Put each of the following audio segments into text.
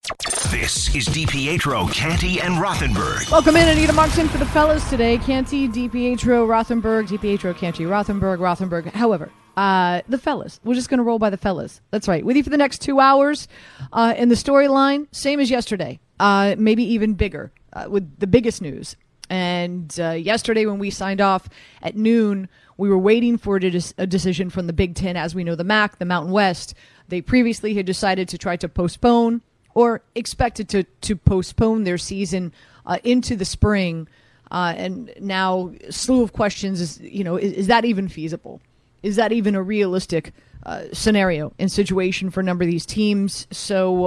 This is DiPietro, Canty, and Rothenberg. Welcome in, Anita Markson for the fellas today. Canty, DiPietro, Rothenberg, DiPietro, Canty, Rothenberg. However, the fellas. We're just going to roll by the fellas. That's right. With you for the next 2 hours. In the storyline, same as yesterday. Maybe even bigger, with the biggest news. And yesterday when we signed off at noon, we were waiting for a decision from the Big Ten. As we know, the MAC, the Mountain West, they previously had decided to try to postpone or expected to postpone their season into the spring. And now a slew of questions is that even feasible? Is that even a realistic scenario and situation for a number of these teams? So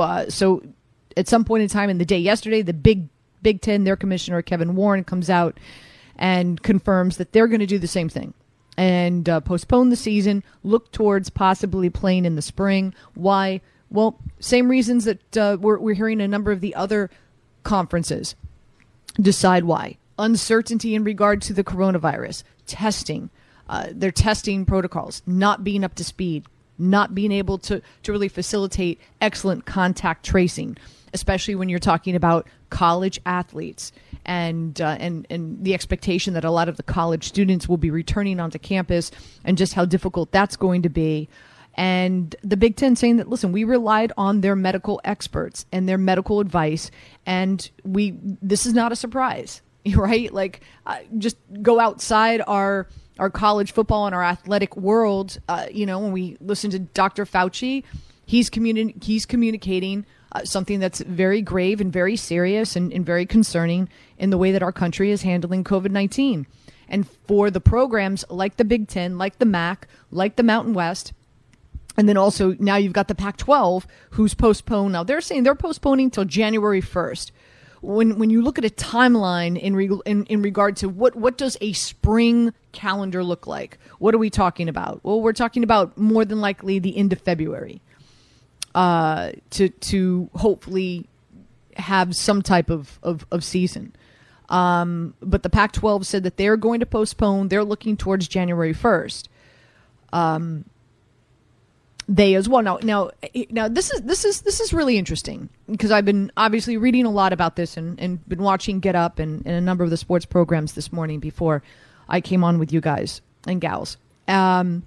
at some point in time in the day yesterday, the Big Ten, their commissioner, Kevin Warren, comes out and confirms that they're going to do the same thing and postpone the season, look towards possibly playing in the spring. Why? Well, same reasons that we're hearing a number of the other conferences decide why. Uncertainty in regard to the coronavirus, testing, their testing protocols, not being up to speed, not being able to really facilitate excellent contact tracing, especially when you're talking about college athletes and the expectation that a lot of the college students will be returning onto campus and just how difficult that's going to be. And the Big Ten saying that, listen, we relied on their medical experts and their medical advice, and this is not a surprise, right? Like, just go outside our college football and our athletic world. When we listen to Dr. Fauci, he's communicating something that's very grave and very serious and very concerning in the way that our country is handling COVID-19. And for the programs like the Big Ten, like the MAC, like the Mountain West, and then also now you've got the Pac-12 who's postponed. Now they're saying they're postponing till January 1st. When you look at a timeline in regard to what does a spring calendar look like? What are we talking about? Well, we're talking about more than likely the end of February to hopefully have some type of season. But the Pac-12 said that they're going to postpone. They're looking towards January 1st. They as well. Now, this is really interesting because I've been obviously reading a lot about this and been watching Get Up and a number of the sports programs this morning before I came on with you guys and gals. And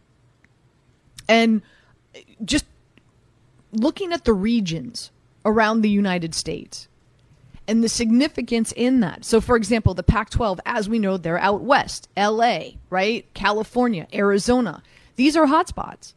just looking at the regions around the United States and the significance in that. So, for example, the Pac-12, as we know, they're out west, L.A., right? California, Arizona. These are hotspots.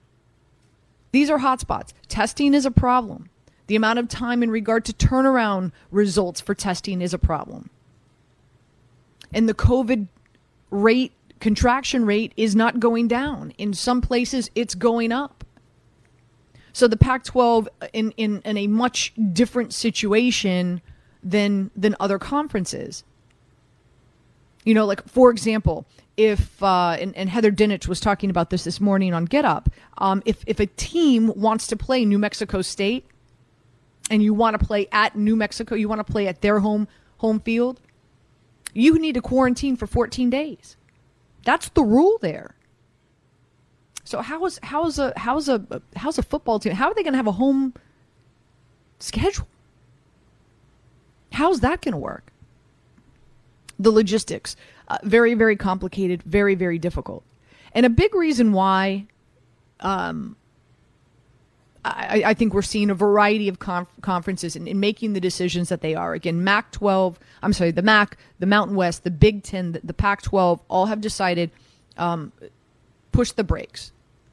Testing is a problem. The amount of time in regard to turnaround results for testing is a problem. And the COVID contraction rate is not going down. In some places, it's going up. So the Pac-12 in a much different situation than other conferences. Like, for example, if and Heather Dinich was talking about this morning on Get Up, if a team wants to play New Mexico State and you want to play at New Mexico, you want to play at their home field, you need to quarantine for 14 days. That's the rule there. So how's a football team? How are they going to have a home schedule? How's that going to work? The logistics, very, very complicated, very, very difficult. And a big reason why I think we're seeing a variety of conferences in making the decisions that they are. Again, the MAC, the Mountain West, the Big Ten, the Pac-12 all have decided push the brakes.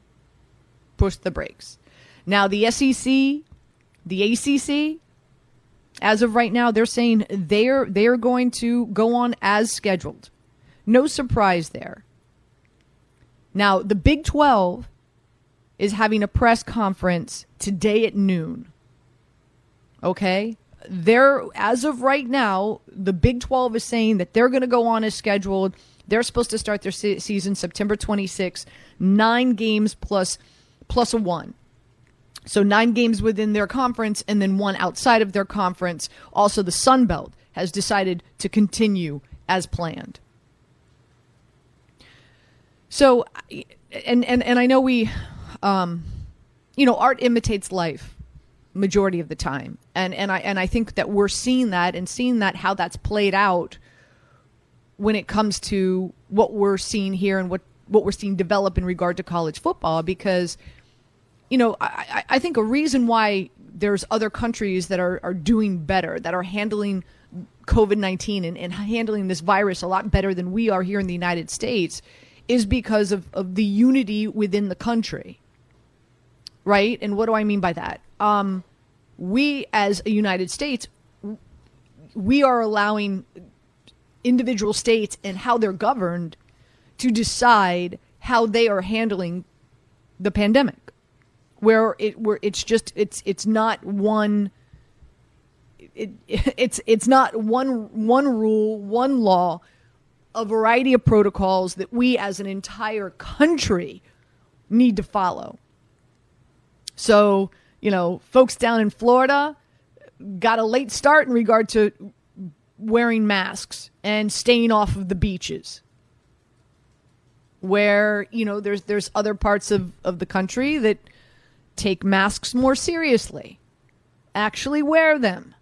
Now, the SEC, the ACC, as of right now, they're saying they are going to go on as scheduled. No surprise there. Now, the Big 12 is having a press conference today at noon. Okay? As of right now, the Big 12 is saying that they're going to go on as scheduled. They're supposed to start their season September 26th, 9 games plus a 1. So 9 games within their conference and then 1 outside of their conference. Also, the Sun Belt has decided to continue as planned. So, and I know art imitates life. majority of the time. And I think that we're seeing that how that's played out when it comes to what we're seeing here and what we're seeing develop in regard to college football, because, I think a reason why there's other countries that are doing better, that are handling COVID-19 and handling this virus a lot better than we are here in the United States, is because of the unity within the country. Right? And what do I mean by that? We, as a United States, we are allowing individual states and how they're governed to decide how they are handling the pandemic, where it's not one rule, one law, a variety of protocols that we as an entire country need to follow. So, folks down in Florida got a late start in regard to wearing masks and staying off of the beaches. Where, there's other parts of the country that take masks more seriously, actually wear them,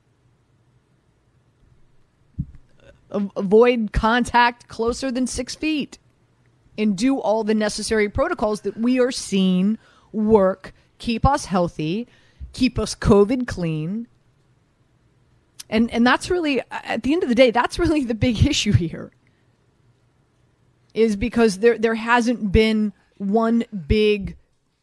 avoid contact closer than 6 feet, and do all the necessary protocols that we are seeing work, keep us healthy, keep us COVID clean. And that's really, at the end of the day, that's really the big issue here. Is because there hasn't been one big,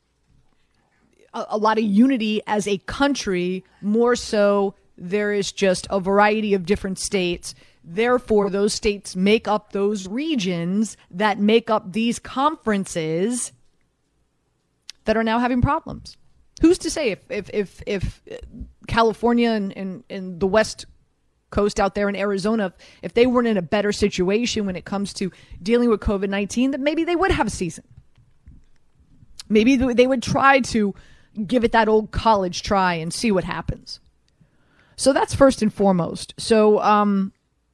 a lot of unity as a country. More so, there is just a variety of different states. Therefore, those states make up those regions that make up these conferences that are now having problems. Who's to say if California and the West Coast out there in Arizona, if they weren't in a better situation when it comes to dealing with COVID-19, that maybe they would have a season. Maybe they would try to give it that old college try and see what happens. So that's first and foremost. So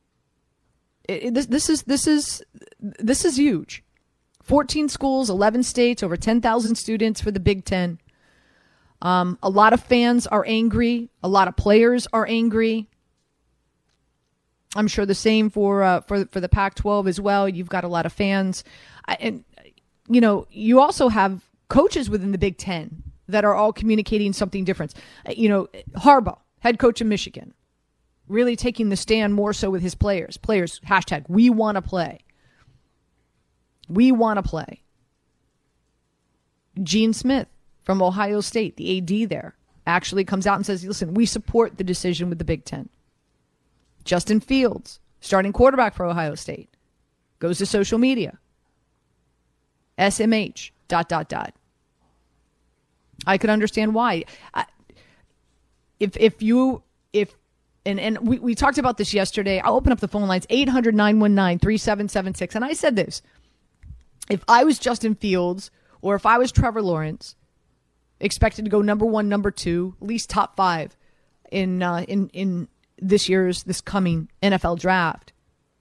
this is huge. 14 schools, 11 states, over 10,000 students for the Big Ten. A lot of fans are angry. A lot of players are angry. I'm sure the same for the Pac-12 as well. You've got a lot of fans. And, you also have coaches within the Big Ten that are all communicating something different. Harbaugh, head coach of Michigan, really taking the stand more so with his players. Players, hashtag, we want to play. We want to play. Gene Smith from Ohio State, the AD there, actually comes out and says, listen, we support the decision with the Big Ten. Justin Fields, starting quarterback for Ohio State, goes to social media. SMH, ... I could understand why. And we talked about this yesterday. I'll open up the phone lines, 800-919-3776. And I said this, if I was Justin Fields or if I was Trevor Lawrence, expected to go number 1, number 2, at least top 5 in this coming NFL draft.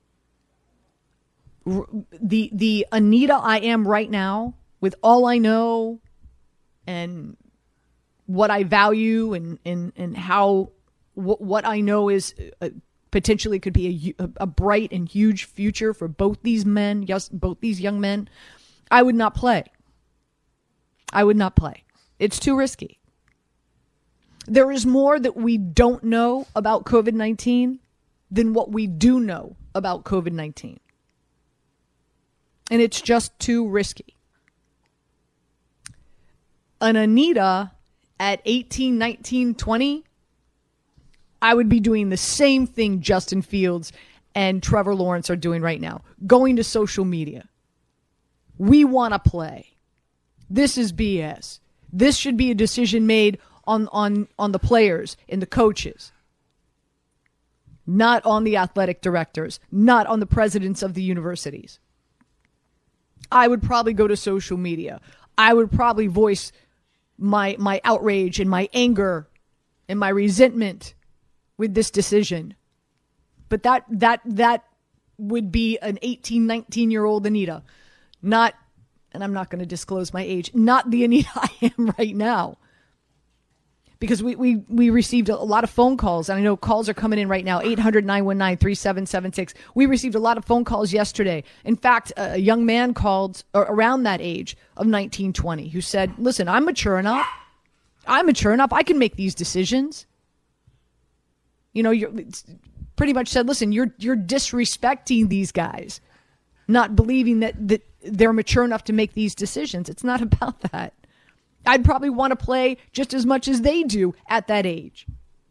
The Anita I am right now, with all I know and what I value and how what I know is potentially could be a bright and huge future for both these men, yes, both these young men, I would not play. I would not play. It's too risky. There is more that we don't know about COVID-19 than what we do know about COVID-19. And it's just too risky. An Anita at 18, 19, 20, I would be doing the same thing Justin Fields and Trevor Lawrence are doing right now. Going to social media. We want to play. This is BS. This should be a decision made on the players and the coaches, not on the athletic directors, not on the presidents of the universities. I would probably go to social media. I would probably voice my outrage and my anger and my resentment with this decision. But that would be an 18, 19-year-old Anita, not, and I'm not going to disclose my age, not the Anita I am right now. because we received a lot of phone calls, and I know calls are coming in right now, 800-919-3776. We received a lot of phone calls yesterday. In fact, a young man called around that age of 19, 20 who said, listen, I'm mature enough. I can make these decisions. You know, you're pretty much said, listen, you're disrespecting these guys, not believing that they're mature enough to make these decisions. It's not about that. I'd probably want to play just as much as they do at that age.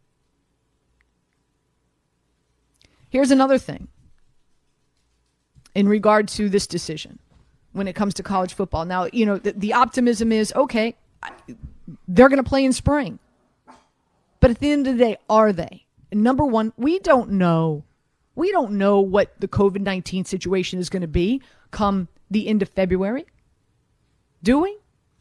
Here's another thing in regard to this decision when it comes to college football. Now, you know, the optimism is, okay, they're going to play in spring. But at the end of the day, are they? And number one, we don't know. We don't know what the COVID-19 situation is going to be come the end of February. Do we?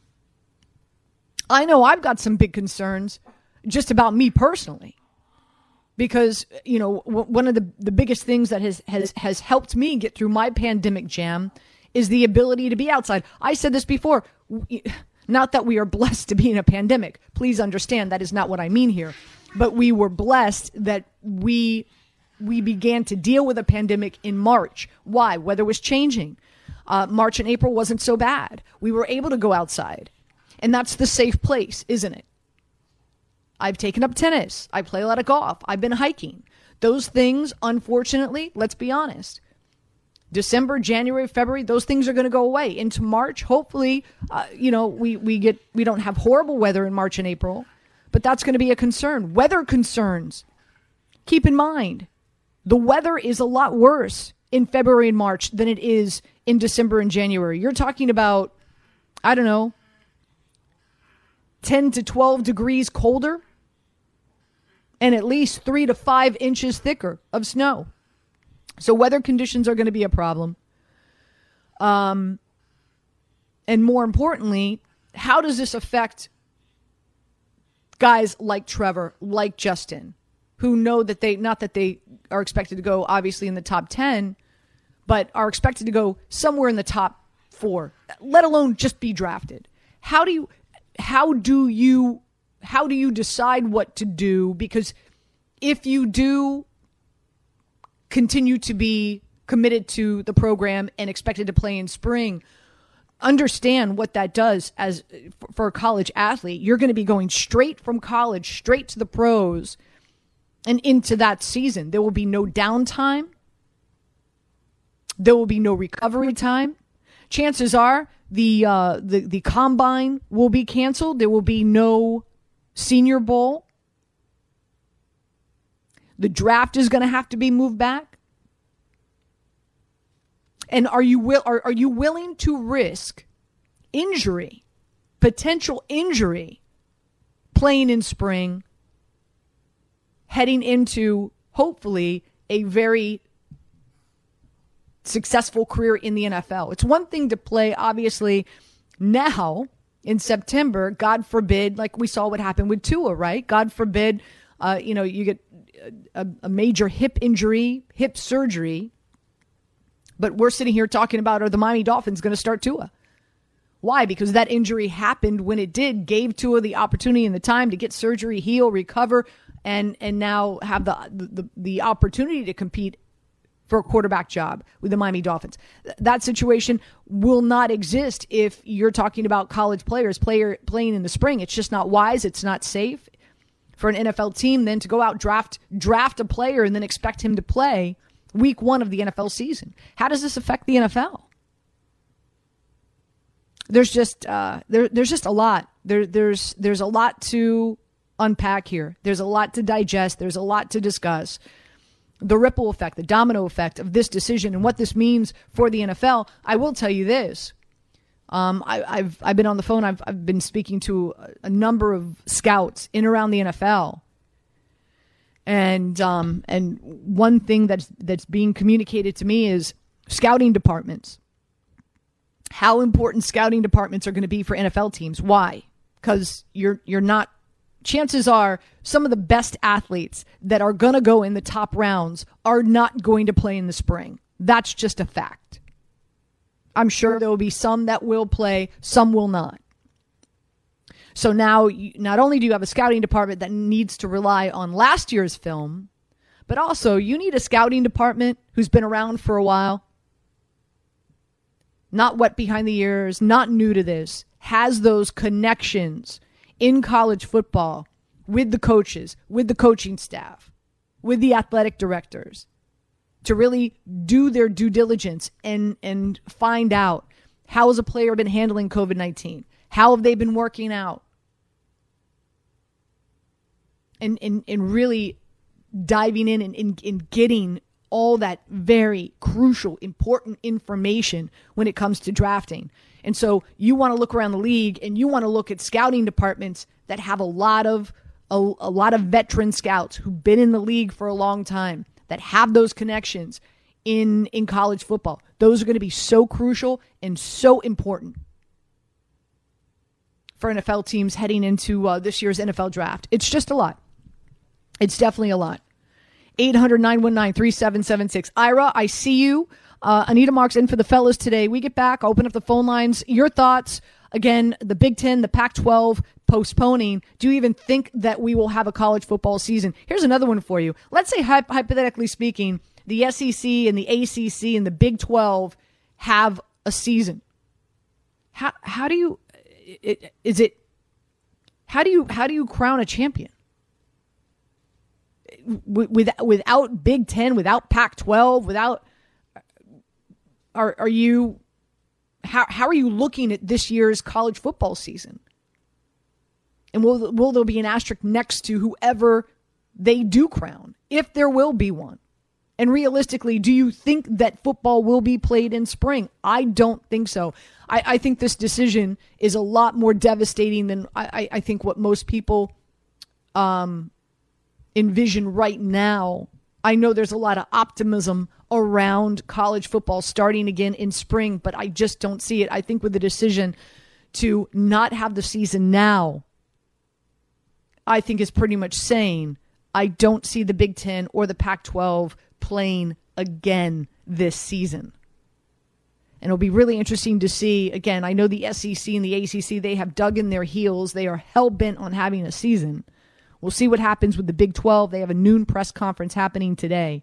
I know I've got some big concerns just about me personally. Because, you know, one of the biggest things that has helped me get through my pandemic jam is the ability to be outside. I said this before. Not that we are blessed to be in a pandemic. Please understand that is not what I mean here. But we were blessed that we began to deal with a pandemic in March. Why? Weather was changing. March and April wasn't so bad. We were able to go outside. And that's the safe place, isn't it? I've taken up tennis. I play a lot of golf. I've been hiking. Those things, unfortunately, let's be honest, December, January, February, those things are going to go away. Into March, hopefully, we don't have horrible weather in March and April, but that's going to be a concern. Weather concerns. Keep in mind, the weather is a lot worse in February and March than it is in December and January. You're talking about, I don't know, 10 to 12 degrees colder and at least 3 to 5 inches thicker of snow. So weather conditions are going to be a problem. And more importantly, how does this affect guys like Trevor, like Justin, who know that not that they are expected to go obviously in the top 10, but are expected to go somewhere in the top 4, let alone just be drafted. How do you decide what to do? Because if you do continue to be committed to the program and expected to play in spring, understand what that does for a college athlete. You're going to be going straight from college, straight to the pros and into that season. There will be no downtime. There will be no recovery time. Chances are the combine will be canceled. There will be no Senior Bowl. The draft is going to have to be moved back. And are you willing to risk injury, potential injury, playing in spring, heading into hopefully a very successful career in the NFL? It's one thing to play, obviously, now in September, God forbid, like we saw what happened with Tua, right? God forbid, you get a major hip injury, hip surgery. But we're sitting here talking about, are the Miami Dolphins going to start Tua? Why? Because that injury happened when it did, gave Tua the opportunity and the time to get surgery, heal, recover, and now have the opportunity to compete for a quarterback job with the Miami Dolphins. That situation will not exist if you're talking about college players playing in the spring. It's just not wise. It's not safe for an NFL team then to go out, draft a player and then expect him to play week 1 of the NFL season. How does this affect the NFL? There's just there's just a lot. There's a lot to unpack here. There's a lot to digest. There's a lot to discuss. The ripple effect, the domino effect of this decision and what this means for the NFL. I will tell you this. I've been on the phone. I've been speaking to a number of scouts in around the NFL. And one thing that's being communicated to me is scouting departments. How important scouting departments are going to be for NFL teams. Why? Because you're not. Chances are some of the best athletes that are going to go in the top rounds are not going to play in the spring. That's just a fact. I'm sure there will be some that will play, some will not. So now, not only do you have a scouting department that needs to rely on last year's film, but also you need a scouting department who's been around for a while, not wet behind the ears, not new to this, has those connections in college football with the coaches, with the coaching staff, with the athletic directors, to really do their due diligence and find out, how has a player been handling COVID-19? How have they been working out? And really diving in and getting all that very crucial, important information when it comes to drafting. And so you want to look around the league and you want to look at scouting departments that have a lot of veteran scouts who've been in the league for a long time, that have those connections in college football. Those are going to be so crucial and so important for NFL teams heading into this year's NFL draft. It's just a lot. It's definitely a lot. 800-919-3776. Ira, I see you. Anita Marks in for the fellas today. We get back, open up the phone lines. Your thoughts, again, the Big Ten, the Pac-12 postponing. Do you even think that we will have a college football season? Here's another one for you. Let's say, hypothetically speaking, the SEC and the ACC and the Big 12 have a season. How do you crown a champion? Without Big Ten, without Pac-12, without, how are you looking at this year's college football season? And will there be an asterisk next to whoever they do crown, if there will be one? And realistically, do you think that football will be played in spring? I don't think so. I think this decision is a lot more devastating than I think what most people envision right now. I know there's a lot of optimism around college football starting again in spring, but I just don't see it. I think with the decision to not have the season now, I think is pretty much saying I don't see the Big Ten or the Pac-12 playing again this season. And it'll be really interesting to see. Again, I know the SEC and the ACC, they have dug in their heels. They are hell-bent on having a season. We'll see what happens with the Big 12. They have a noon press conference happening today.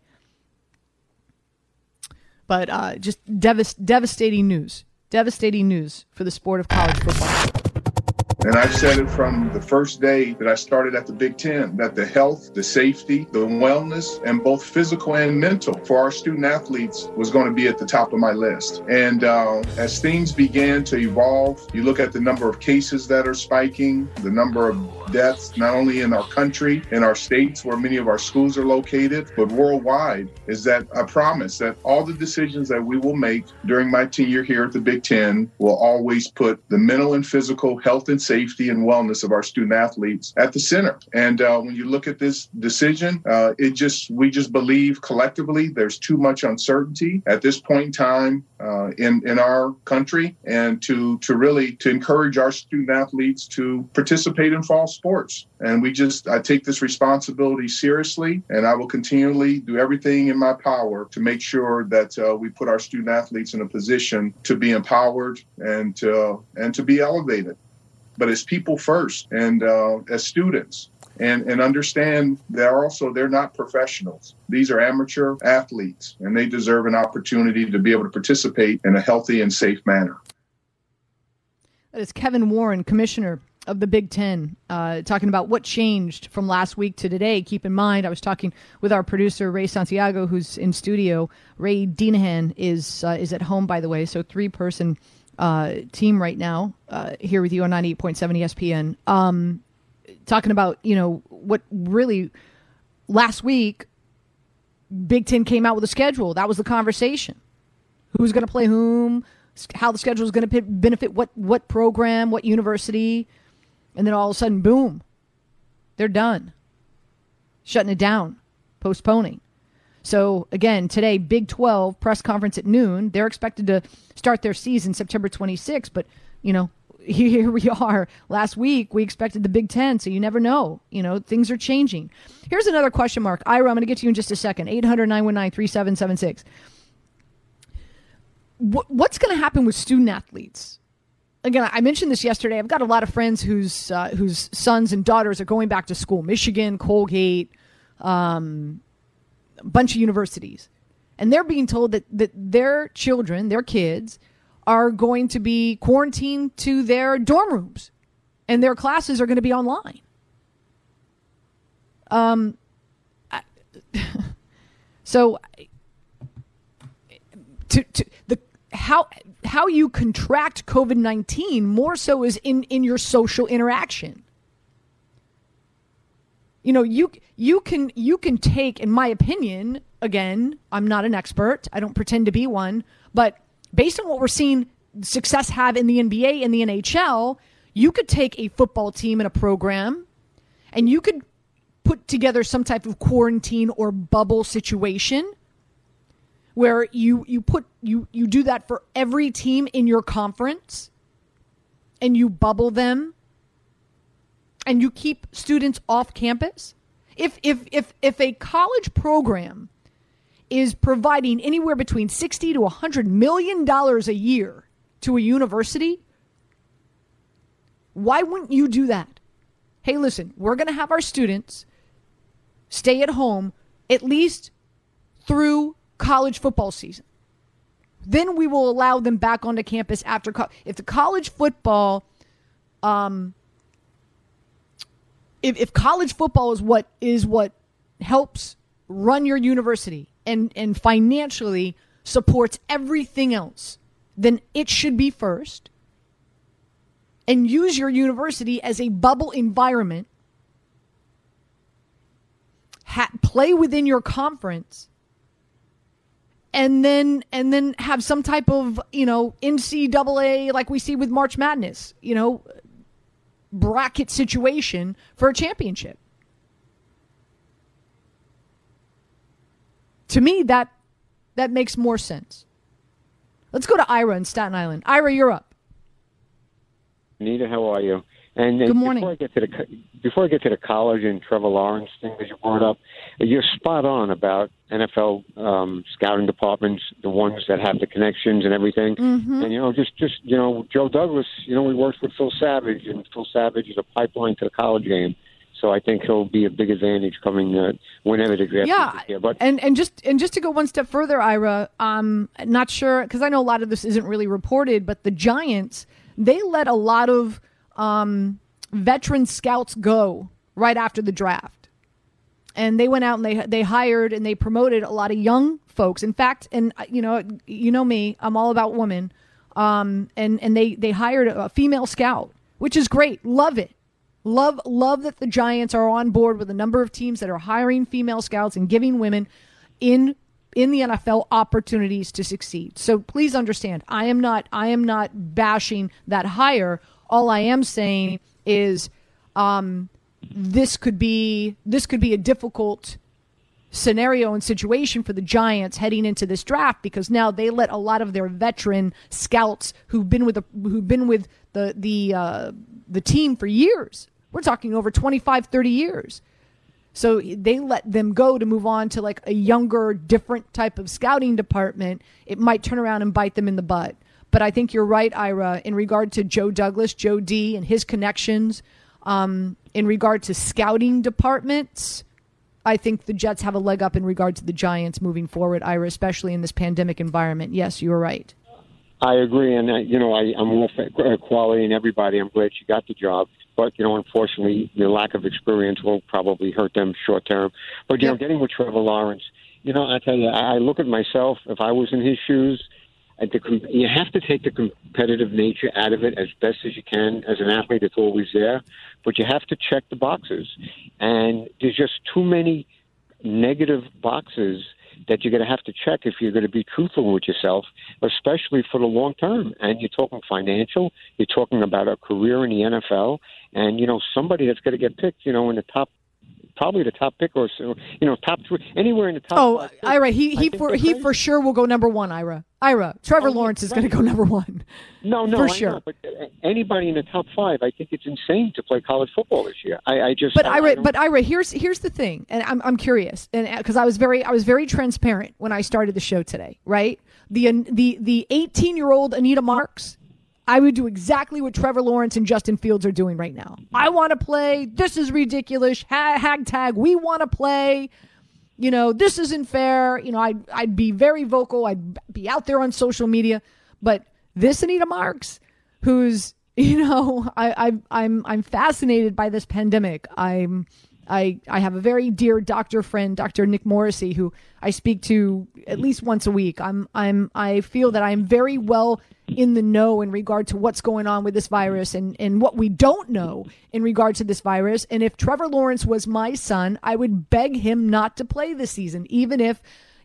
But just devastating news. Devastating news for the sport of college football. And I've said it from the first day that I started at the Big Ten, that the health, the safety, the wellness, and both physical and mental for our student athletes was going to be at the top of my list. And as things began to evolve, you look at the number of cases that are spiking, the number of deaths, not only in our country, in our states where many of our schools are located, but worldwide, is that I promise that all the decisions that we will make during my tenure here at the Big Ten will always put the mental and physical health and safety and wellness of our student athletes at the center. And when you look at this decision, we just believe collectively there's too much uncertainty at this point in time in our country, and to encourage our student athletes to participate in fall sports. And I take this responsibility seriously, and I will continually do everything in my power to make sure that we put our student athletes in a position to be empowered and to be elevated. But as people first, and as students, and understand they're not professionals. These are amateur athletes, and they deserve an opportunity to be able to participate in a healthy and safe manner. That is Kevin Warren, commissioner of the Big Ten, talking about what changed from last week to today. Keep in mind, I was talking with our producer, Ray Santiago, who's in studio. Ray Dinahan is at home, by the way, so 3-person team right now here with you on 98.7 ESPN. Talking about, what really last week, Big Ten came out with a schedule. That was the conversation. Who's going to play whom, how the schedule is going to benefit what program, what university. And then all of a sudden, boom, they're done. Shutting it down, postponing. So, again, today, Big 12 press conference at noon. They're expected to start their season September 26th. But, here we are. Last week, we expected the Big 10, so you never know. Things are changing. Here's another question mark. Ira, I'm going to get to you in just a second. 800-919-3776. What's going to happen with student athletes? again, I mentioned this yesterday. I've got a lot of friends whose sons and daughters are going back to school. Michigan, Colgate, a bunch of universities. And they're being told that their children, their kids, are going to be quarantined to their dorm rooms. And their classes are going to be online. So how you contract COVID-19 more so is in your social interaction. You know, you can take, in my opinion, again, I'm not an expert, I don't pretend to be one, but based on what we're seeing success have in the NBA and the NHL, you could take a football team and a program and you could put together some type of quarantine or bubble situation where you do that for every team in your conference and you bubble them and you keep students off campus. If a college program is providing anywhere between $60 to $100 million a year to a university, why wouldn't you do that? Hey, listen, we're going to have our students stay at home at least through college football season. Then we will allow them back onto campus after if the college football, if college football is what helps run your university and financially supports everything else, then it should be first. And use your university as a bubble environment. Play within your conference. And then have some type of, NCAA, like we see with March Madness, bracket situation for a championship. To me, that makes more sense. Let's go to Ira in Staten Island. Ira, you're up. Anita, how are you? And good morning. Before I get to the college and Trevor Lawrence thing that you brought up, you're spot on about NFL scouting departments, the ones that have the connections and everything. Mm-hmm. And just Joe Douglas, we worked with Phil Savage, and Phil Savage is a pipeline to the college game. So I think he'll be a big advantage coming whenever the draft is here. But and just to go one step further, Ira, not sure because I know a lot of this isn't really reported, but the Giants, they let a lot of veteran scouts go right after the draft, and they went out and they hired and they promoted a lot of young folks. In fact, and you know me, I'm all about women, and they hired a female scout, which is great. Love it. Love that the Giants are on board with a number of teams that are hiring female scouts and giving women in the NFL opportunities to succeed. So please understand, I am not bashing that hire. All I am saying is this could be a difficult scenario and situation for the Giants heading into this draft because now they let a lot of their veteran scouts who've been with the team for years. We're talking over 25, 30 years. So they let them go to move on to like a younger, different type of scouting department. It might turn around and bite them in the butt. But I think you're right, Ira, in regard to Joe Douglas, Joe D, and his connections. In regard to scouting departments, I think the Jets have a leg up in regard to the Giants moving forward, Ira, especially in this pandemic environment. Yes, you're right. I agree, and I'm all for equality and everybody. I'm glad she got the job, but unfortunately, the lack of experience will probably hurt them short term. But getting with Trevor Lawrence, I tell you, I look at myself. If I was in his shoes, you have to take the competitive nature out of it as best as you can. As an athlete, it's always there, but you have to check the boxes, and there's just too many negative boxes that you're going to have to check if you're going to be truthful with yourself, especially for the long term. And you're talking financial, you're talking about a career in the NFL, and, somebody that's going to get picked, in the top, probably the top pick or so, top three, anywhere in the top. Oh, Ira, he for sure will go number one, Ira, Trevor Lawrence is going to go number one. No, for I sure. know, but anybody in the top five, I think it's insane to play college football this year. Ira, here's the thing, and I'm curious, and because I was very transparent when I started the show today, right? The 18-year-old Anita Marks, I would do exactly what Trevor Lawrence and Justin Fields are doing right now. I want to play. This is ridiculous. Hag tag. We want to play. This isn't fair. I'd be very vocal. I'd be out there on social media. But this Anita Marks, who's, I'm fascinated by this pandemic. I have a very dear doctor friend, Dr. Nick Morrissey, who I speak to at least once a week. I feel that I'm very well in the know in regard to what's going on with this virus and what we don't know in regard to this virus. And if Trevor Lawrence was my son, I would beg him not to play this season, even if,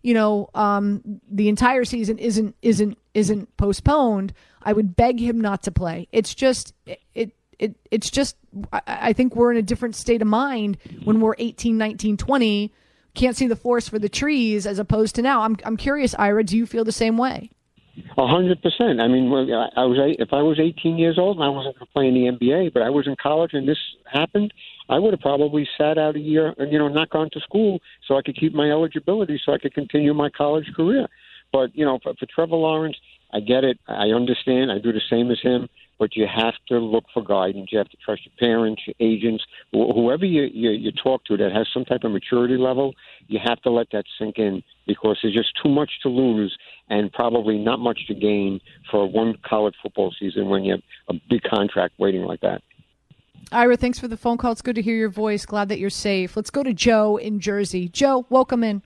the entire season isn't postponed. I would beg him not to play. It's just, it's just, I think we're in a different state of mind when we're 18, 19, 20, can't see the forest for the trees, as opposed to now. I'm curious, Ira, do you feel the same way? 100%. I mean, if I was 18 years old and I wasn't going to play in the NBA, but I was in college and this happened, I would have probably sat out a year and, not gone to school so I could keep my eligibility so I could continue my college career. But, for Trevor Lawrence, I get it. I understand. I do the same as him. But you have to look for guidance. You have to trust your parents, your agents, whoever you talk to that has some type of maturity level. You have to let that sink in because there's just too much to lose and probably not much to gain for one college football season when you have a big contract waiting like that. Ira, thanks for the phone call. It's good to hear your voice. Glad that you're safe. Let's go to Joe in Jersey. Joe, welcome in.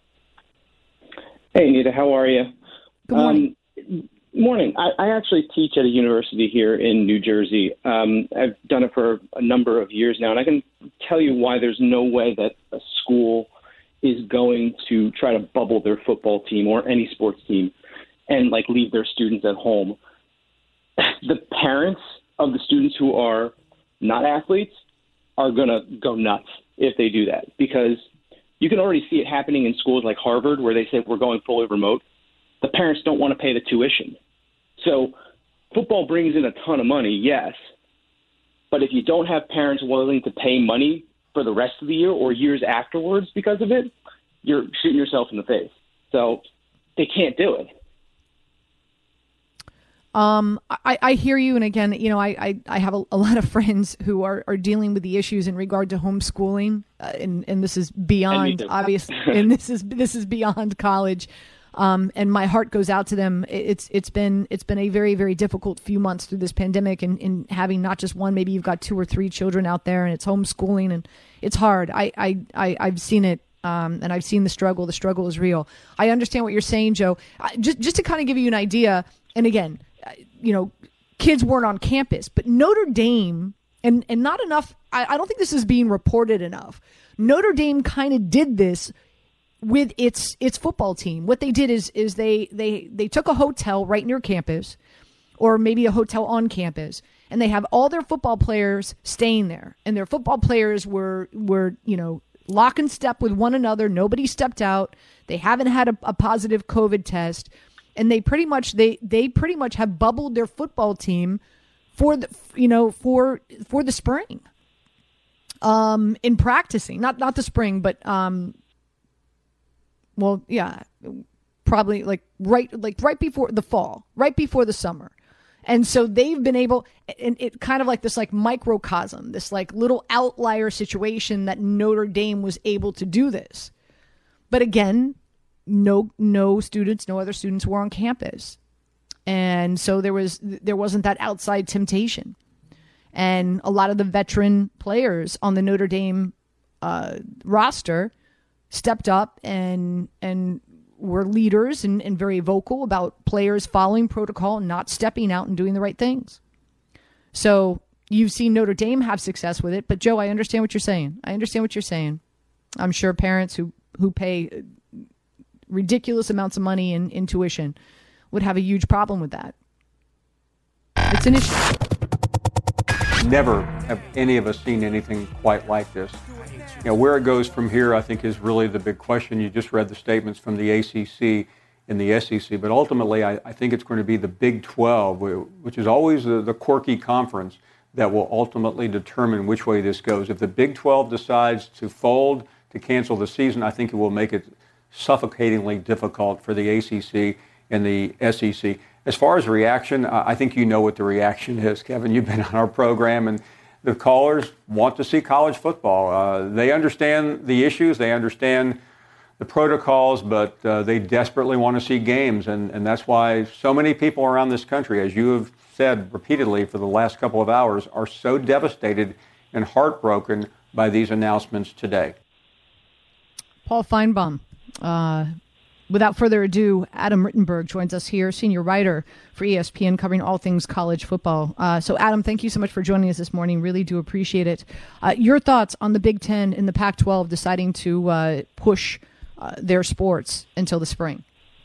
Hey, Anita. How are you? Good morning. Morning. I actually teach at a university here in New Jersey. I've done it for a number of years now, and I can tell you why there's no way that a school is going to try to bubble their football team or any sports team and leave their students at home. The parents of the students who are not athletes are going to go nuts if they do that, because you can already see it happening in schools like Harvard where they say we're going fully remote. The parents don't want to pay the tuition. So football brings in a ton of money, yes, but if you don't have parents willing to pay money for the rest of the year or years afterwards because of it, you're shooting yourself in the face. So they can't do it. I hear you. And again, I have a lot of friends who are dealing with the issues in regard to homeschooling. And this is beyond obvious. And this is beyond college. And my heart goes out to them. It's been a very, very difficult few months through this pandemic and having not just one, maybe you've got 2 or 3 children out there and it's homeschooling and it's hard. I've seen it. And I've seen the struggle. The struggle is real. I understand what you're saying, Joe. Just to kind of give you an idea. And again, kids weren't on campus, but Notre Dame and not enough. I don't think this is being reported enough. Notre Dame kind of did this with its football team. What they did is they took a hotel right near campus, or maybe a hotel on campus, and they have all their football players staying there. And their football players were lock and step with one another. Nobody stepped out. They haven't had a positive COVID test, and they pretty much have bubbled their football team for the spring. In practicing, not the spring, but well, yeah, probably right before the fall, right before the summer. And so they've been able, and it kind of like this microcosm, this little outlier situation that Notre Dame was able to do this. But again, no other students were on campus. And so there wasn't that outside temptation. And a lot of the veteran players on the Notre Dame roster stepped up and were leaders and very vocal about players following protocol and not stepping out and doing the right things. So you've seen Notre Dame have success with it. But, Joe, I understand what you're saying. I'm sure parents who pay ridiculous amounts of money in tuition would have a huge problem with that. It's an issue. Never have any of us seen anything quite like this. Where it goes from here, I think, is really the big question. You just read the statements from the ACC and the SEC, but ultimately I think it's going to be the Big 12, which is always the quirky conference, that will ultimately determine which way this goes. If the Big 12 decides to fold, to cancel the season, I think it will make it suffocatingly difficult for the ACC in the SEC. As far as reaction, I think you know what the reaction is, Kevin. You've been on our program, and the callers want to see college football. They understand the issues. They understand the protocols, but they desperately want to see games. And that's why so many people around this country, as you have said repeatedly for the last couple of hours, are so devastated and heartbroken by these announcements today. Paul Feinbaum. Without further ado, Adam Rittenberg joins us here, senior writer for ESPN, covering all things college football. So, Adam, thank you so much for joining us this morning. Really do appreciate it. Your thoughts on the Big Ten and the Pac-12 deciding to push their sports until the spring?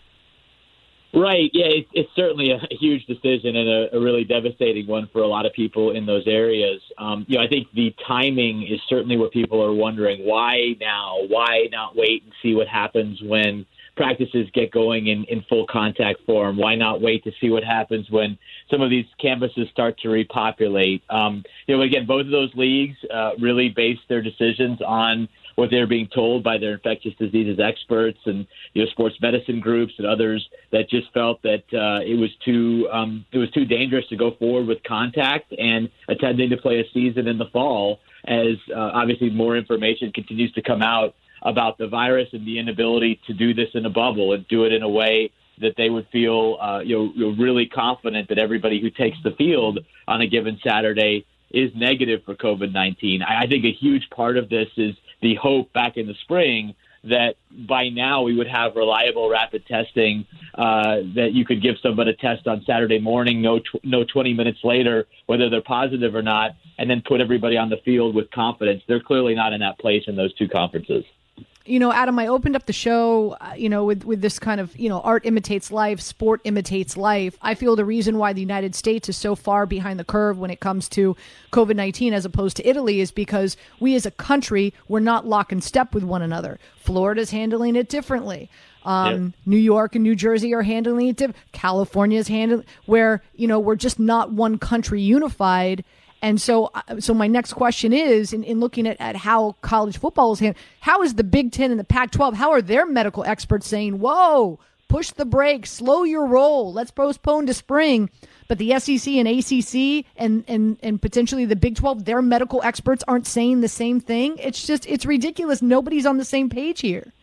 Right. Yeah, it's certainly a huge decision and a really devastating one for a lot of people in those areas. I think the timing is certainly what people are wondering. Why now? Why not wait and see what happens when practices get going in full contact form? Why not wait to see what happens when some of these campuses start to repopulate? Again, both of those leagues really base their decisions on what they're being told by their infectious diseases experts and sports medicine groups and others that just felt that it was too dangerous to go forward with contact and attending to play a season in the fall, as obviously more information continues to come out about the virus and the inability to do this in a bubble and do it in a way that they would feel really confident that everybody who takes the field on a given Saturday is negative for COVID-19. I think a huge part of this is the hope back in the spring that by now we would have reliable rapid testing, that you could give somebody a test on Saturday morning, no 20 minutes later, whether they're positive or not, and then put everybody on the field with confidence. They're clearly not in that place in those two conferences. Adam, I opened up the show, with this kind of, art imitates life, sport imitates life. I feel the reason why the United States is so far behind the curve when it comes to COVID-19 as opposed to Italy is because we as a country, we're not lock and step with one another. Florida's handling it differently. New York and New Jersey are handling it differently. California's handling where, we're just not one country unified. And so my next question is, in looking at how college football is handled, how is the Big Ten and the Pac-12, how are their medical experts saying, whoa, push the brakes, slow your roll, let's postpone to spring? But the SEC and ACC and potentially the Big 12, their medical experts aren't saying the same thing. It's ridiculous. Nobody's on the same page here.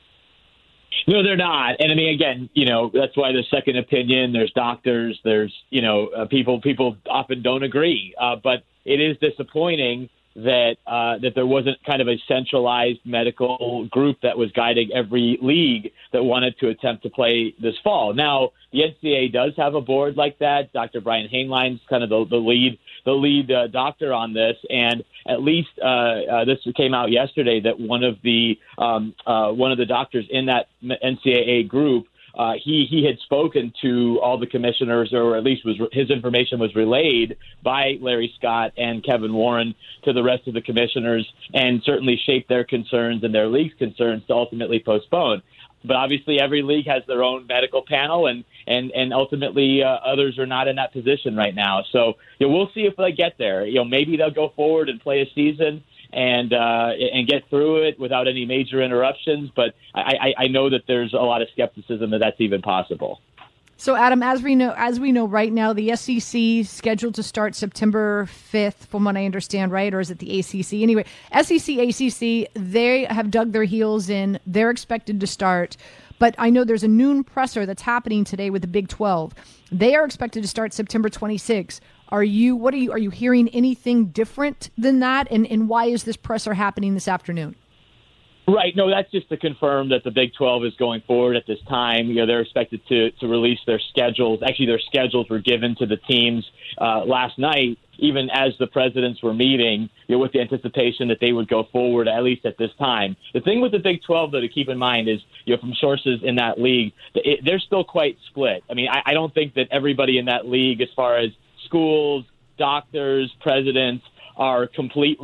No, they're not. And I mean, again, that's why there's second opinion. There's doctors. There's, people often don't agree. But it is disappointing that there wasn't kind of a centralized medical group that was guiding every league that wanted to attempt to play this fall. Now, the NCAA does have a board like that. Dr. Brian Hainline's kind of the lead doctor on this, and at least this came out yesterday that one of the doctors in that NCAA group, he had spoken to all the commissioners, or at least his information was relayed by Larry Scott and Kevin Warren to the rest of the commissioners, and certainly shaped their concerns and their league's concerns to ultimately postpone. But obviously every league has their own medical panel, and ultimately others are not in that position right now. So we'll see if they get there. Maybe they'll go forward and play a season and get through it without any major interruptions. But I know that there's a lot of skepticism that that's even possible. So, Adam, as we know right now, the SEC is scheduled to start September 5th, from what I understand, right? Or is it the ACC? Anyway, SEC, ACC, they have dug their heels in. They're expected to start. But I know there's a noon presser that's happening today with the Big 12. They are expected to start September 26th. Are you hearing anything different than that? And why is this presser happening this afternoon? Right. No, that's just to confirm that the Big 12 is going forward at this time. They're expected to release their schedules. Actually, their schedules were given to the teams last night, even as the presidents were meeting, with the anticipation that they would go forward, at least at this time. The thing with the Big 12, though, to keep in mind is, from sources in that league, they're still quite split. I mean, I don't think that everybody in that league, as far as schools, doctors, presidents, are completely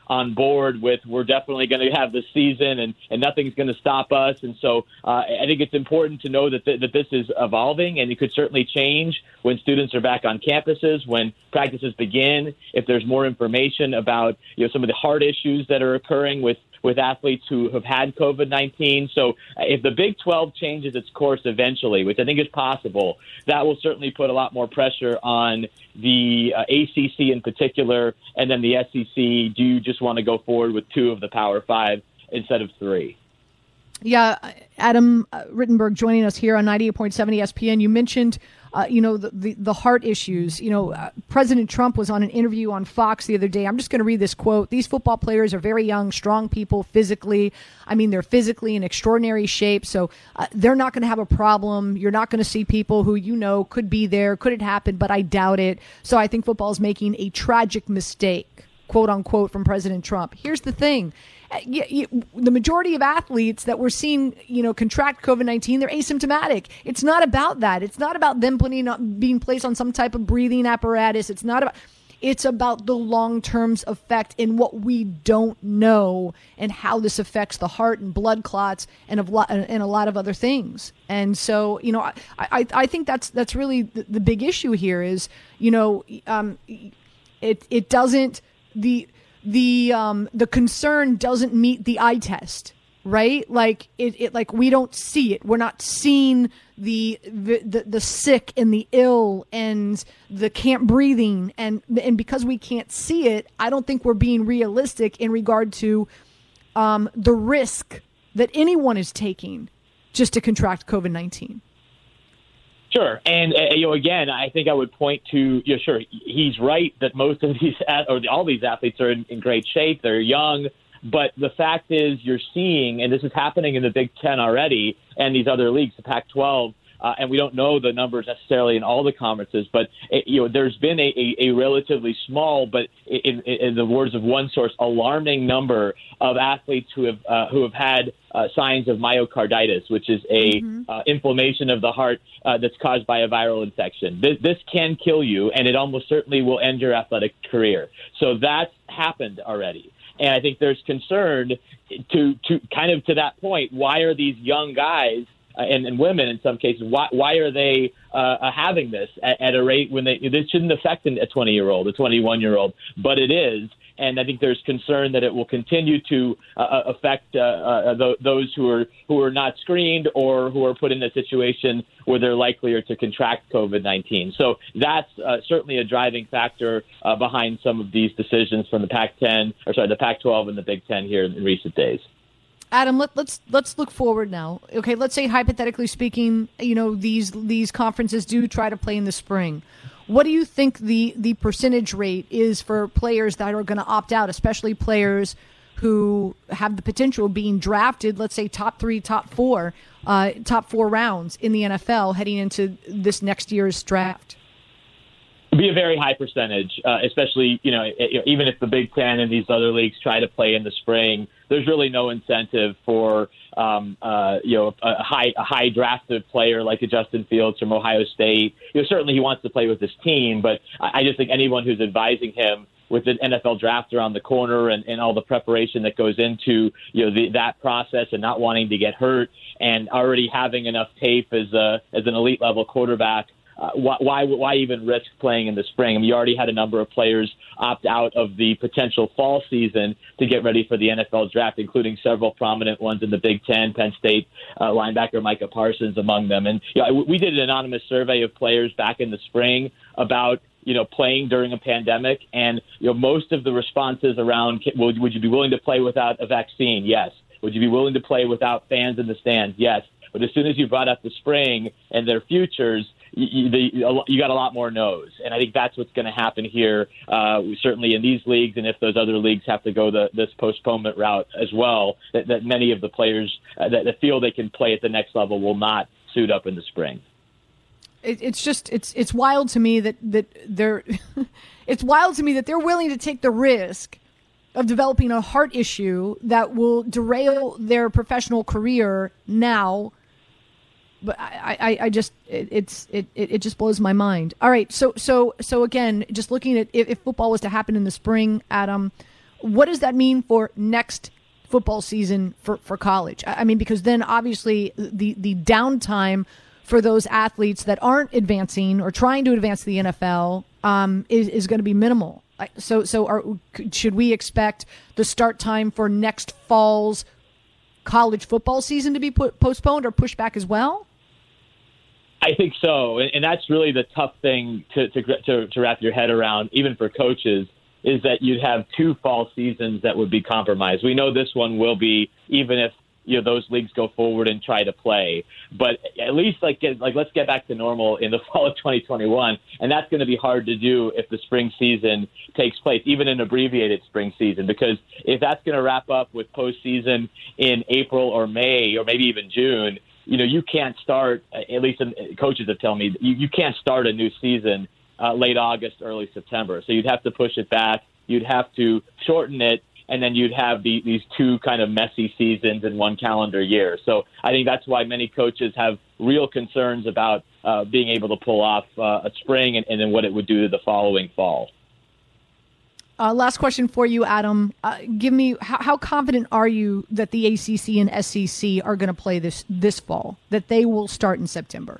on board with we're definitely going to have this season and nothing's going to stop us. And so I think it's important to know that this is evolving, and it could certainly change when students are back on campuses, when practices begin, if there's more information about some of the heart issues that are occurring with athletes who have had COVID-19. So if the Big 12 changes its course eventually, which I think is possible, that will certainly put a lot more pressure on the ACC in particular, and then the SEC. Do you just want to go forward with 2 of the Power 5 instead of 3? Yeah, Adam Rittenberg joining us here on 98.7 ESPN. You mentioned, the heart issues. President Trump was on an interview on Fox the other day. I'm just going to read this quote. "These football players are very young, strong people physically. They're physically in extraordinary shape, so they're not going to have a problem. You're not going to see people who could be there, could it happen, but I doubt it. So I think football is making a tragic mistake," quote unquote, from President Trump. Here's the thing. The majority of athletes that we're seeing, contract COVID-19, they're asymptomatic. It's not about that. It's not about them being placed on some type of breathing apparatus. It's about the long-term effect in what we don't know and how this affects the heart and blood clots and a lot of other things. And so, I think that's really the big issue here is, it doesn't the concern doesn't meet the eye test, right? Like like we don't see it. We're not seeing the sick and the ill and the can't breathing, and because we can't see it, I don't think we're being realistic in regard to the risk that anyone is taking just to contract COVID-19. Sure. And, again, I think I would point to, sure, he's right that most of these, or all these athletes are in great shape. They're young. But the fact is you're seeing, and this is happening in the Big Ten already and these other leagues, the Pac-12, and we don't know the numbers necessarily in all the conferences, but there's been a relatively small, but in the words of one source, alarming number of athletes who have had signs of myocarditis, which is a inflammation of the heart that's caused by a viral infection. This can kill you, and it almost certainly will end your athletic career. So that's happened already. And I think there's concern to kind of to that point. Why are these young guys and women in some cases, why are they having this at a rate when this shouldn't affect a 20-year-old, a 21-year-old, but it is. And I think there's concern that it will continue to affect those who are not screened or who are put in a situation where they're likelier to contract COVID-19. So that's certainly a driving factor behind some of these decisions from the the Pac-12 and the Big Ten here in recent days. Adam, let's look forward now. Okay, let's say hypothetically speaking, these conferences do try to play in the spring. What do you think the percentage rate is for players that are going to opt out, especially players who have the potential of being drafted, let's say top 3, top 4 rounds in the NFL heading into this next year's draft? Be a very high percentage, especially, even if the Big Ten and these other leagues try to play in the spring, there's really no incentive for, a high drafted player like a Justin Fields from Ohio State. Certainly he wants to play with his team, but I just think anyone who's advising him with an NFL draft around the corner and all the preparation that goes into, that process and not wanting to get hurt and already having enough tape as an elite level quarterback, why even risk playing in the spring? You already had a number of players opt out of the potential fall season to get ready for the NFL draft, including several prominent ones in the Big Ten, Penn State linebacker Micah Parsons among them. And we did an anonymous survey of players back in the spring about playing during a pandemic, and most of the responses around would you be willing to play without a vaccine? Yes. Would you be willing to play without fans in the stands? Yes. But as soon as you brought up the spring and their futures, you got a lot more no's. And I think that's what's going to happen here, certainly in these leagues, and if those other leagues have to go this postponement route as well, that many of the players that feel they can play at the next level will not suit up in the spring. It's wild to me that they're it's wild to me that they're willing to take the risk of developing a heart issue that will derail their professional career now. But it just blows my mind. All right, so again, just looking at if football was to happen in the spring, Adam, what does that mean for next football season for college? I mean, because then obviously the downtime for those athletes that aren't advancing or trying to advance to the NFL is going to be minimal. So should we expect the start time for next fall's college football season to be postponed or pushed back as well? I think so, and that's really the tough thing to wrap your head around, even for coaches, is that you'd have 2 fall seasons that would be compromised. We know this one will be, even if those leagues go forward and try to play. But at least let's get back to normal in the fall of 2021, and that's going to be hard to do if the spring season takes place, even an abbreviated spring season, because if that's going to wrap up with postseason in April or May or maybe even June, you can't start, at least coaches have told me, you can't start a new season late August, early September. So you'd have to push it back. You'd have to shorten it. And then you'd have these 2 kind of messy seasons in one calendar year. So I think that's why many coaches have real concerns about being able to pull off a spring and then what it would do to the following fall. Last question for you, Adam. Give me how confident are you that the ACC and SEC are going to play this fall, that they will start in September?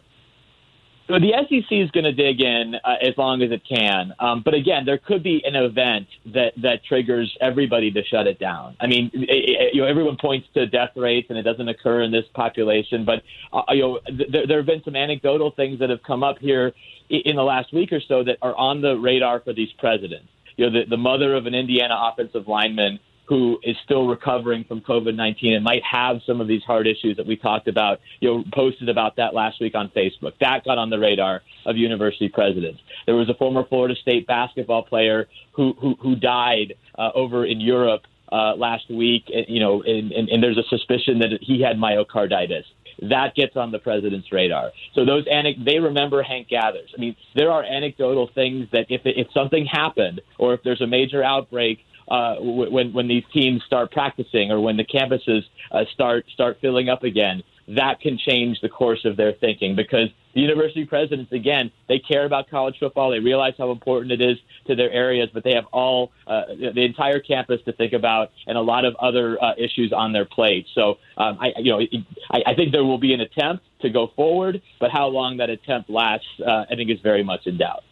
So the SEC is going to dig in as long as it can. But again, there could be an event that triggers everybody to shut it down. I mean, everyone points to death rates, and it doesn't occur in this population. But there have been some anecdotal things that have come up here in the last week or so that are on the radar for these presidents. The mother of an Indiana offensive lineman who is still recovering from COVID-19 and might have some of these heart issues that we talked about, posted about that last week on Facebook. That got on the radar of university presidents. There was a former Florida State basketball player who died over in Europe last week, and there's a suspicion that he had myocarditis. That gets on the president's radar. So they remember Hank Gathers. I mean, there are anecdotal things that if something happened or if there's a major outbreak, when these teams start practicing or when the campuses start filling up again, that can change the course of their thinking, because the university presidents, again, they care about college football. They realize how important it is to their areas, but they have the entire campus to think about and a lot of other issues on their plate. So I think there will be an attempt to go forward, but how long that attempt lasts, I think is very much in doubt.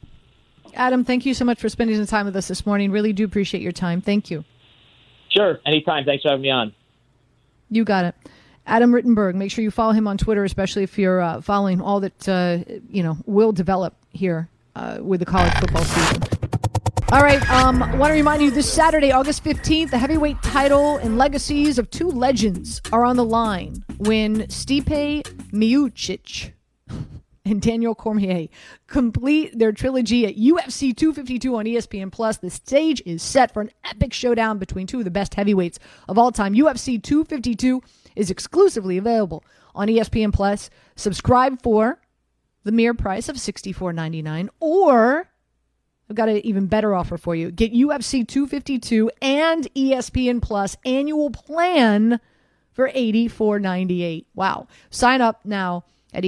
Adam, thank you so much for spending some time with us this morning. Really do appreciate your time. Thank you. Sure. Anytime. Thanks for having me on. You got it. Adam Rittenberg. Make sure you follow him on Twitter, especially if you're following all that, will develop here with the college football season. All right. Want to remind you this Saturday, August 15th, the heavyweight title and legacies of 2 legends are on the line when Stipe Miocic and Daniel Cormier complete their trilogy at UFC 252 on ESPN+. The stage is set for an epic showdown between 2 of the best heavyweights of all time. UFC 252 is exclusively available on ESPN+. Subscribe for the mere price of $64.99, or I've got an even better offer for you. Get UFC 252 and ESPN+ annual plan for $84.98. Wow. Sign up now at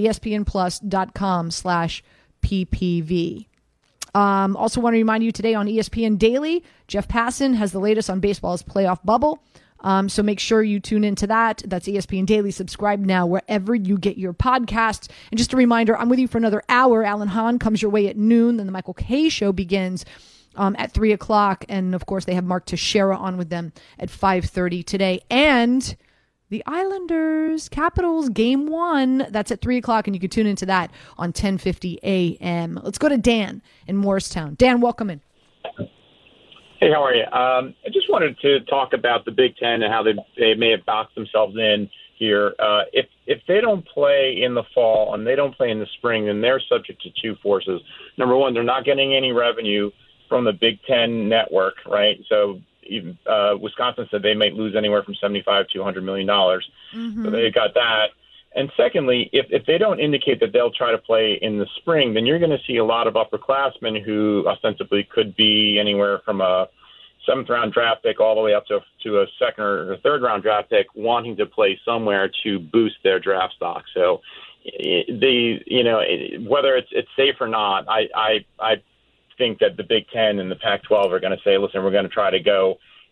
espnplus.com/PPV. Also want to remind you today on ESPN Daily, Jeff Passan has the latest on baseball's playoff bubble. So make sure you tune into that. That's ESPN Daily. Subscribe now wherever you get your podcasts. And just a reminder, I'm with you for another hour. Alan Hahn comes your way at noon. Then the Michael Kay Show begins at 3 o'clock. And, of course, they have Mark Teixeira on with them at 5:30 today. And the Islanders, Capitals, Game 1. That's at 3 o'clock, and you can tune into that on 10:50 a.m. Let's go to Dan in Morristown. Dan, welcome in. Hey, how are you? I just wanted to talk about the Big Ten and how they may have boxed themselves in here. If they don't play in the fall and they don't play in the spring, then they're subject to 2 forces. Number one, they're not getting any revenue from the Big Ten network, right? So even, Wisconsin said they might lose anywhere from $75 to $100 million. Mm-hmm. So they got that. And secondly, if they don't indicate that they'll try to play in the spring, then you're going to see a lot of upperclassmen who ostensibly could be anywhere from a 7th-round draft pick all the way up to a 2nd or 3rd-round draft pick wanting to play somewhere to boost their draft stock. So whether it's safe or not, I think that the Big Ten and the Pac-12 are going to say, listen, we're going to try to go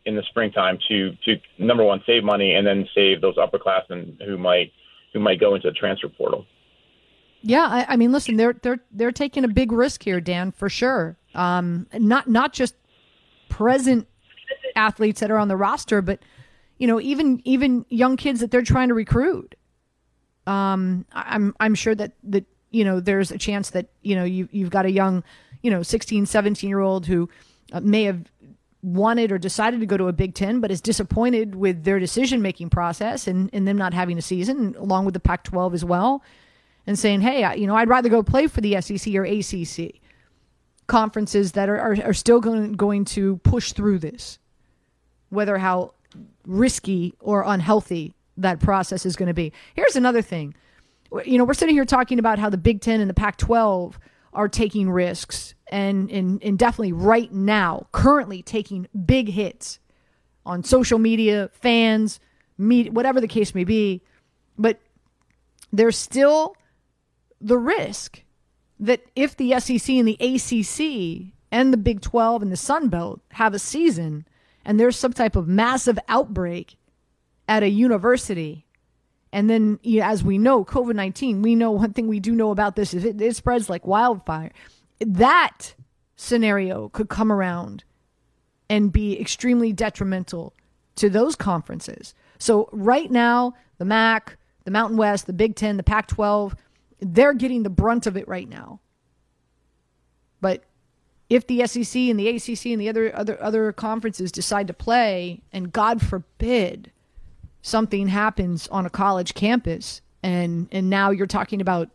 in the springtime to number one, save money, and then save those upperclassmen who might go into the transfer portal. Yeah, I mean, listen, they're taking a big risk here, Dan, for sure. Not just present athletes that are on the roster, but even young kids that they're trying to recruit. I'm sure that there's a chance that you've got a young 16, 17-year-old who may have wanted or decided to go to a Big Ten, but is disappointed with their decision-making process and them not having a season, along with the Pac-12 as well, and saying, hey, I'd rather go play for the SEC or ACC, conferences that are still going to push through this, whether how risky or unhealthy that process is going to be. Here's another thing. We're sitting here talking about how the Big Ten and the Pac-12 are taking risks and definitely right now, currently taking big hits on social media, fans, whatever the case may be. But there's still the risk that if the SEC and the ACC and the Big 12 and the Sun Belt have a season and there's some type of massive outbreak at a university, and then, as we know, COVID-19, we know one thing we do know about this is it spreads like wildfire. That scenario could come around and be extremely detrimental to those conferences. So right now, the MAC, the Mountain West, the Big Ten, the Pac-12, they're getting the brunt of it right now. But if the SEC and the ACC and the other conferences decide to play, and God forbid something happens on a college campus, and now you're talking about,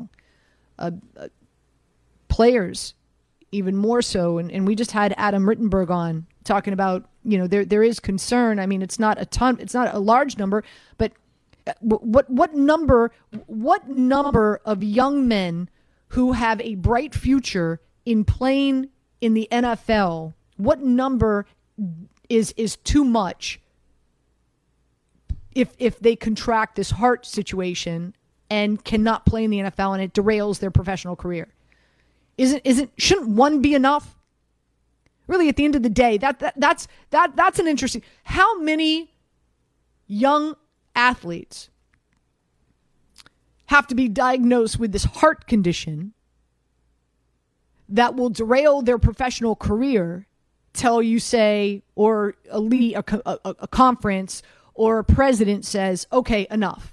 players even more so. And we just had Adam Rittenberg on talking about, there is concern. I mean, it's not a large number, but what number of young men who have a bright future in playing in the NFL, what number is too much if they contract this heart situation and cannot play in the NFL and it derails their professional career? Shouldn't one be enough? Really, at the end of the day, that's an interesting. How many young athletes have to be diagnosed with this heart condition that will derail their professional career till you say, or a conference or a president says, okay, enough.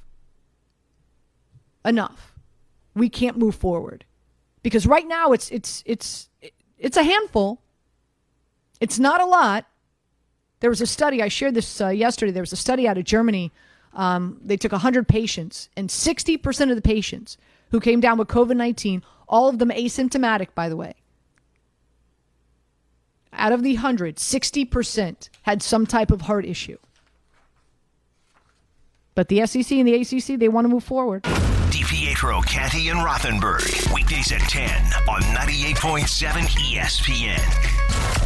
We can't move forward. Because right now it's a handful. It's not a lot. There was a study, I shared this yesterday, there was a study out of Germany. They took 100 patients, and 60% of the patients who came down with COVID-19, all of them asymptomatic, by the way. Out of the 100, 60% had some type of heart issue. But the SEC and the ACC, they want to move forward. DiPietro, Canty, and Rothenberg. Weekdays at 10 on 98.7 ESPN.